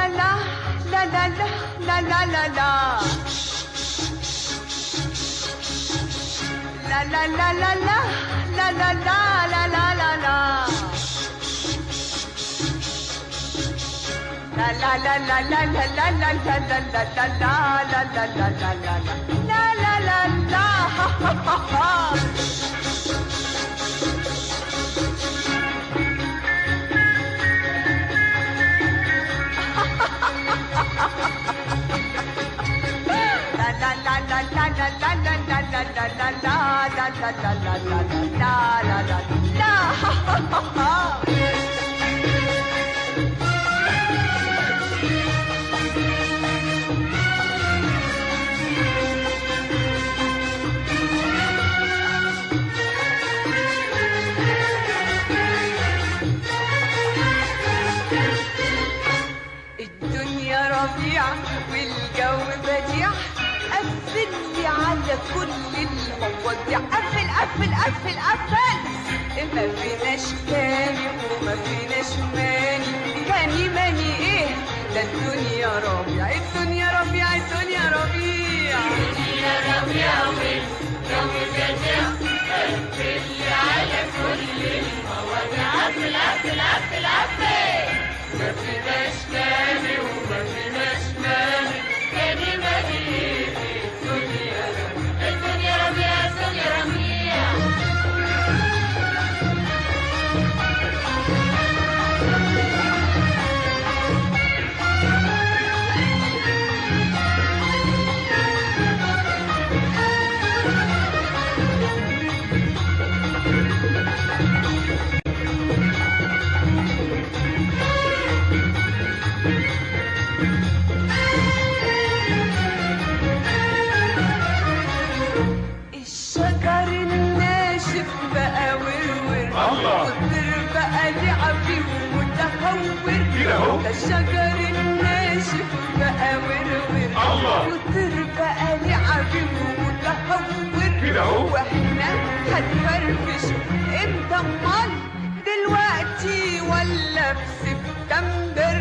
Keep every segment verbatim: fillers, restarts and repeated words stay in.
والجو بديع، قفل لي على كل المواضيع، قفل قفل قفل قفل. ما فيناش كاني وما فيناش ماني، كاني ماني ايه ده الدنيا ربيع، الدنيا ربيع الدنيا ربيع الدنيا ربيع والجو بديع، قفل لي على كل المواضيع، قفل قفل قفل قفل. ما فيناش كاني وما فيناش ماني، كاني ماني ايه الدنيا ربيع، الدنيا ربيع الدنيا ربيع. الشجر الناشف بقى ورور، والطير بقى لعبي ومتهور، ده الشجر الناشف بقى ورور، والطير بقى لعبي ومتهور، واحنا هنفرفش امتى امال؟ دلوقتي ولا في سبتمبر؟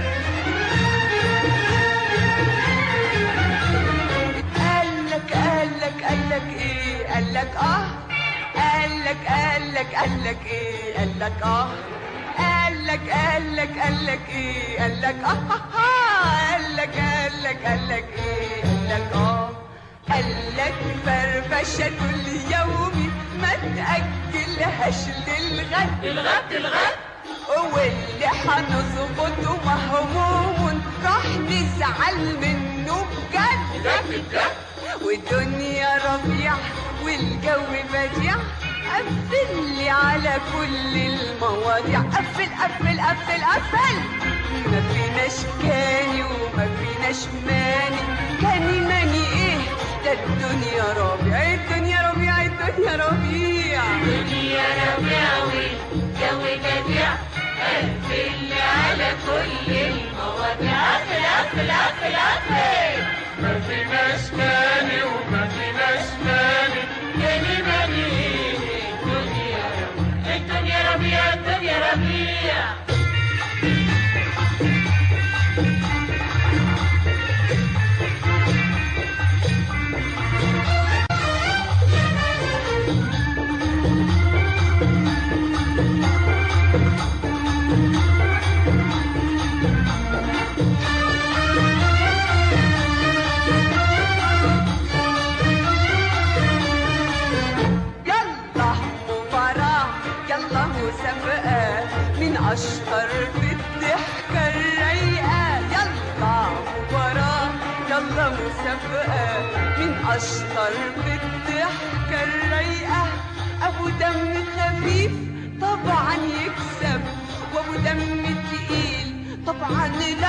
قالك قالك قالك ايه؟ قالك اه قالك قالك قالك ايه؟ قالك اه قالك قالك قالك ايه؟ قالك اه قالك قالك قالك ايه؟ قالك اه قالك فرفشة اليوم ما تأجلهاش للغد، الغد الغد. واللي هنظبطه مهموم راح نزعل منه بجد بجد بجد. والدنيا ربيع والجو بديع، قفل لي على كل المواضيع، قفل قفل قفل قفل. ما فيناش كاني وما فيناش ماني، كاني ماني ايه ده الدنيا ربيع، الدنيا ربيع الدنيا ربيع الدنيا ربيع والجو بديع، قفل لي على كل المواضيع، قفل قفل قفل قفل. ما فيناش ماني وما فيناش ماني، كاني ماني ايه الدنيا ربيع، الدنيا ربيع الدنيا ربيع. أشطر في الضحكة الرايقة، يلا مباراة يلا مسابقة، مين أشطر في الضحكة الرايقة؟ أبو دم خفيف طبعا يكسب، وأبو دم تقيل طبعا لأ.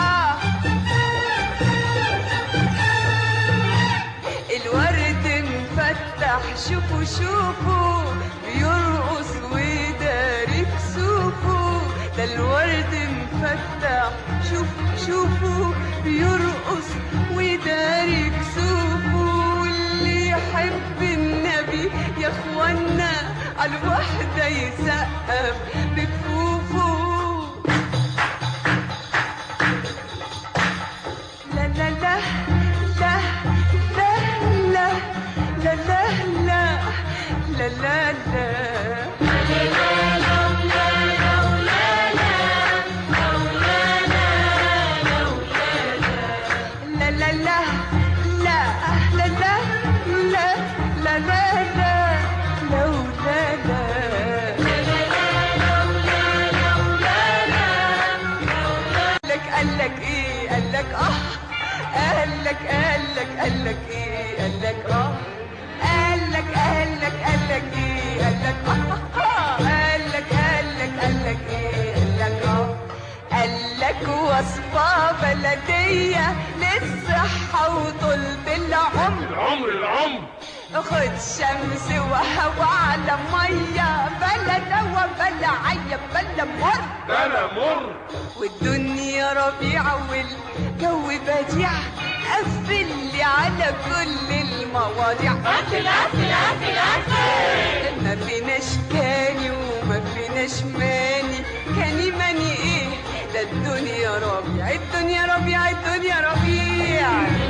الورد مفتح شوفوا شوفوا بيرقص ويداري كسوفه، ده الورد مفتح شوفوا شوفوا بيرقص ويداري كسوفه، واللي يحب النبي يا اخوانا على الوحدة يسقف بكفوفه. قالك اه قالك قالك قالك ايه قالك اه قالك قالك قالك ايه قالك اه قالك قالك قالك ايه قالك اه قالك وصفة بلدية للصحة وطول العمر العمر العمر خد شمس وهوا على مية بلا دوا بلا عيب بلا مر بلا مر والدنيا ربيعة والجو بديع قفل لي على كل المواضيع قفل قفل قفل قفل ما فيناش كاني وما فيناش ماني كاني ماني ايه ده الدنيا ربيع الدنيا ربيع الدنيا ربيع